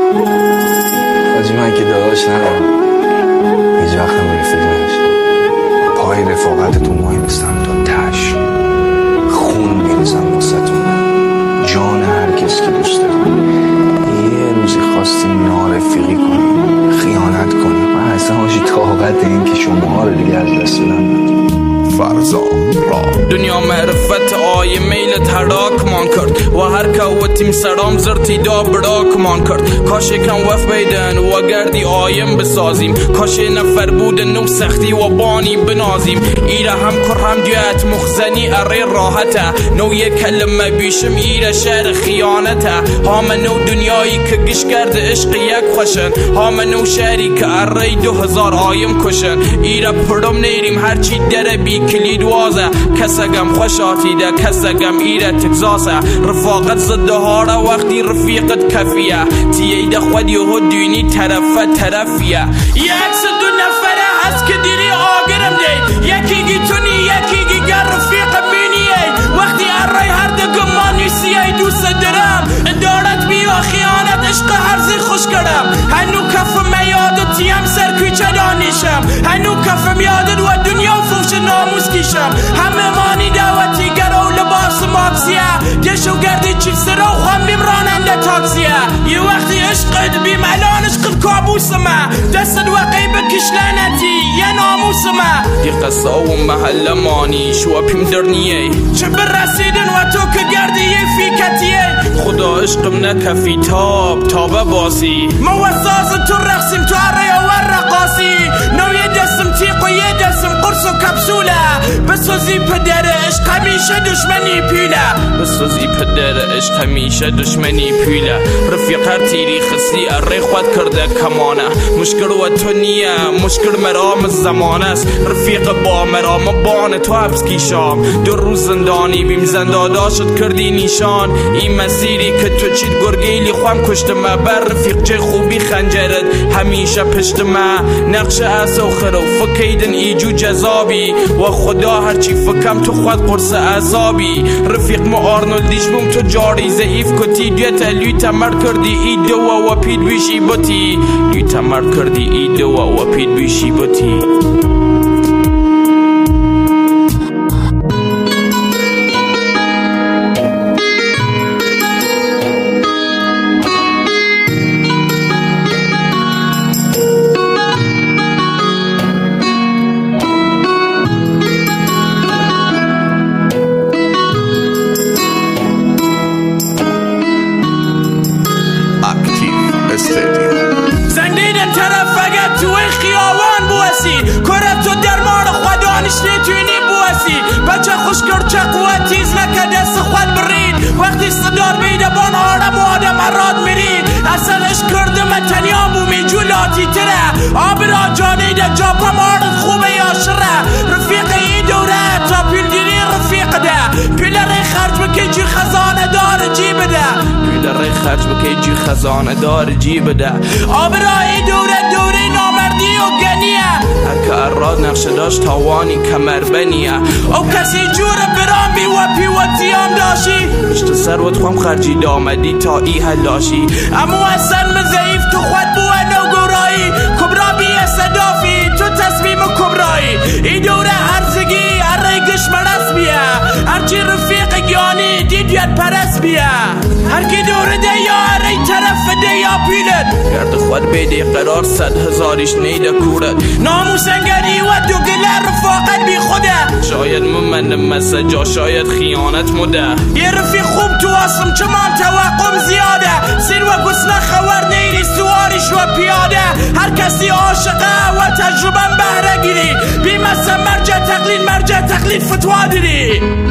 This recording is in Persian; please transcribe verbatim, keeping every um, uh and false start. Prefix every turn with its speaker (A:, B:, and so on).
A: حاجی من که داداش ندارم، هیچ وقت هم رفیق نداشتم. پای رفاقتتون مهم نیستم تا تش خون میریزم واسه‌تون، جان هر کس که دوست دارم. یه روزی خواستیم نارفیقی کنیم، خیانت کنیم، من اصلا هاشی طاقت این که شما رو دیگه از دست بدم.
B: فرزان را
C: دنیا معرفت آی میلت هراک مان کرد و هر که و تیم سرام زرتی دا براک مان کرد. کاش کم وف بیدن و گردی آیم بسازیم، کاش نفر بود نو سختی و بانی بنازیم. ایره هم کر هم دیت مخزنی اره راحته، نو یک کلمه بیشم ایره شهر خیانته. هام نو دنیایی که گش کرده عشق یک خوشن، هام نو شهری که اره دو هزار آیم کشن. ایره پرم نیریم هرچی دره بی کلید وازه، کسگم خوش آتیده کسگم ایره تگزاسه. رفاقت زده هاره وقتی رفیقت کفیه، تییده خودی و دینی طرفه طرفیه. یک دو نفره هست که دیری آگرم دی، یکی گی تونی یکی گی گر رفیق مینیه. وقتی ارای هر دگم ما نیسیه دوست دارم، دارت بیا خیانت عشق هرزی خوش کردم. هنو کفم یادتیم سر کوچه دانیشم، هنو کفم یادت و دنیا فوش ناموس کیشم. همه مانی دعوتی گرو لباس ماکسیه، گشو گردی چیف سرا خوام بیم راننده تاکسیه. یه وقتی عشقت بیم الان عشقت کابوسمه، دستت وقعی بکش لعنتی یه ناموسمه. یه قصه و محل مانی شو پیم درنیه، چه برسیدن و تو که گردی یه فیکتیه. خدا عشقم نکفی تاب تابه بازی، ما وساز تو رقصیم تو اره و رقاسی. نو یه دستم تیق و یه دستم قرص و کپسوله، بسازی پدر عشق همیشه دشمنی پیله، بسازی پدر عشق همیشه دشمنی پیله. رفیق هر تیری خستی اره خود کرده کمانه، مشکل و تو نیه مشکل مرام زمانه است. رفیق با مرام بان تو حبس کیشام، دو روز زندانی بیم زندادا شد کردی نیشان. این مسیری که تو چید گرگیلی خوام کشت ما، بر رفیق چه خوبی خنجرد همیشه پشت ما. نقش اسو خرو فکیدن ایجو جذابی، و خدا هرچی فکم تو خود قرص عذابی. رفیق ما آرنولدیش بوم تو جاری ضعیف کتی، دیتا لوی تمر کردی ای دوا و پید بیشی بطی، لوی تمر کردی ای دوا و پید بیشی بطی. زنگ دیدن طرف اگر توی خیابان بوسی، کرد تو درمان خودانش نتونی بوسی. بچه خوش کرد چه قوت تیز نکه دست خود برید، وقتی صدار بیده بان آرم و آدم اراد میرید. اصلش کردم تنیا بومی جولاتی تره، آب را جانیده جاپم آرد خوبه یا شره. رفیق ای دوره تا پیل دیری رفیق ده، پیل ری خرج بکی جی خزانه دار جی بده، پیل ری خرج بکی جی خزانه دار جی بده. آب را ای دوره دوره نامردی و گنیه، هر که اراد نقشه داشت تاوانی کمر بنیه. او کسی جور برامی و پیوتیام داشی، پشت سروت خوام خرجی دامدی تا ای هلاشی. امو اصلا مزعیف تو خود بوه نو گورایی، کبرا بیه صدافی تو تصمیم کبرایی. ای دوره هرزگی اره گش مرس بیه، هرچی رفیق گیانی دیدیت پرس بیه. هر کی دوره ده یا اره طرف ده یا پیلت، گرد خود بیده قرار صد هزاریش نیده کورد. ناموس انگری و دو گله رفاقت بی خوده، شاید ممن مسجا شاید خیانت مده. یه رفیق خوب تو آسم چمان توقم زیاده، سیر و گسنه خور نیری سواریش و پیاده. هر کسی عاشقه و تجربه بهره گیری، بی مثل مرجع تقلید مرجع تقلید فتوا دیری.